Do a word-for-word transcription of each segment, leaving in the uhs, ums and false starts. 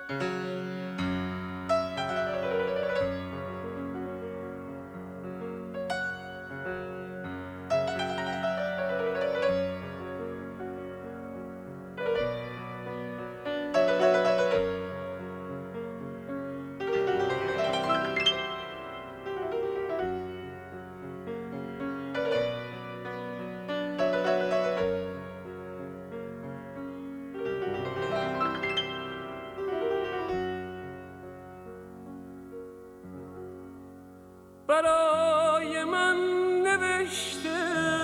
برای من نوشته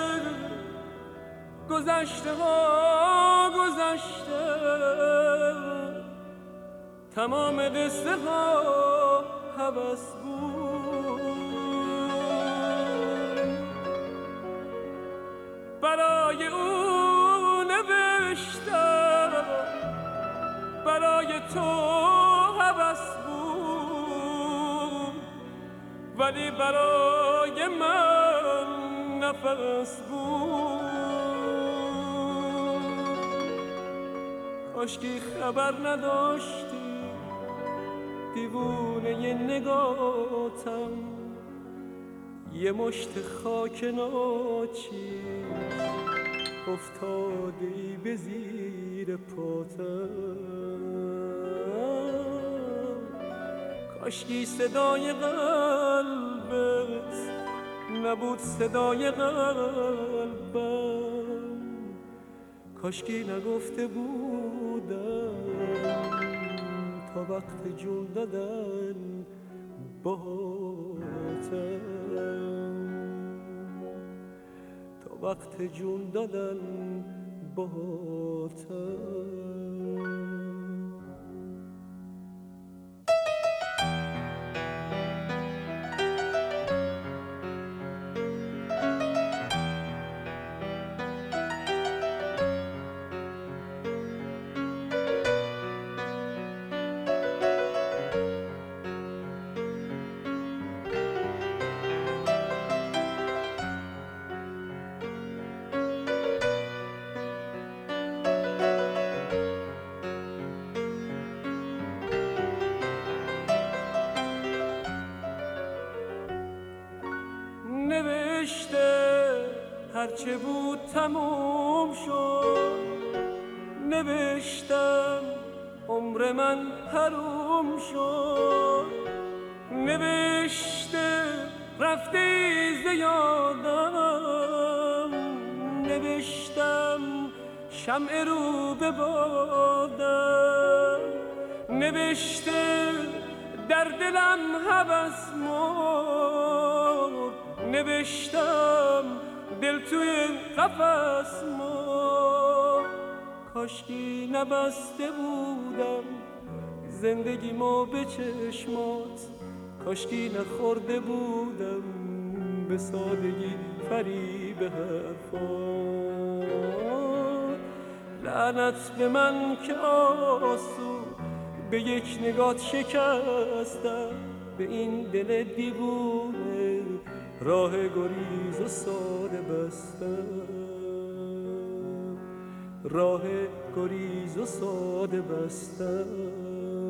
گذشته ها گذشته، تمام قصه ها هوس بود. برای او نوشتم، برای تو هوس بود، ولی برای من نفس بود. کاشکی خبر نداشتی دیوونه ی نگاتم، یه مشت خاک ناچیز افتادی به زیر پاتم. کاشکی صدای قلبت نبود صدای قلبم، کاشکی نگفته بودم تا وقت جون دادن باهاتم، تا وقت جون دادن باهاتم. نوشته هرچه بود تموم شد، نوشتم عمر من حروم شد، نوشته رفته ز یادم، نوشتم شمع رو به بادم، نوشته در دلم هوس مرد، نوشتم دل توی قفس مرد. کاشکی نبسته بودم زندگیمو به چشمات، کاشکی نخورده بودم به سادگی فریب حرفات. لعنت به من که آسو به یک نگات شکستم، به این دل دیوونه راه گریز و ساده بستم، راه گریز و ساده بستم.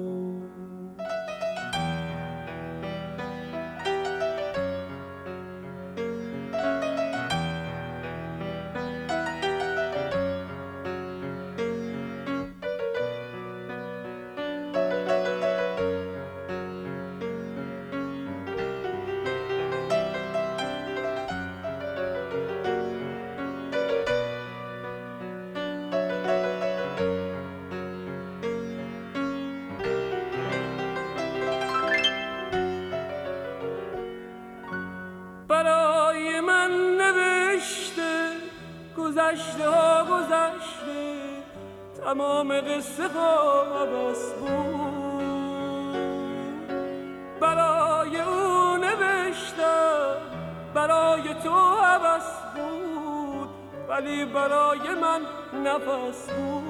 برای من نوشته گذشته ها گذشته، تمام قصه ها بس بود. برای او نوشتم، برای تو هوس بود، ولی برای من نفس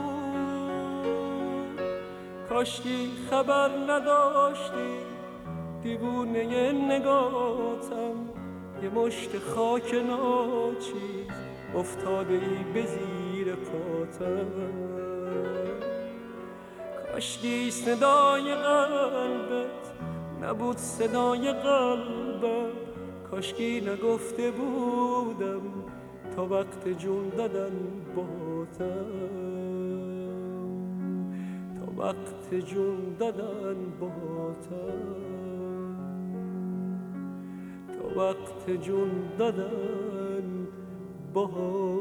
بود. کاشکی خبر نداشتی دیوونه ی نگاتم، یه مشت خاک ناچیز افتاده ای به زیر پاتم. کاشکی صدای قلبت نبود صدای قلبم، کاشکی نگفته بودم تا وقت جون دادن باتم، تا وقت جون دادن باتم، تا وقت جون دادن باتم.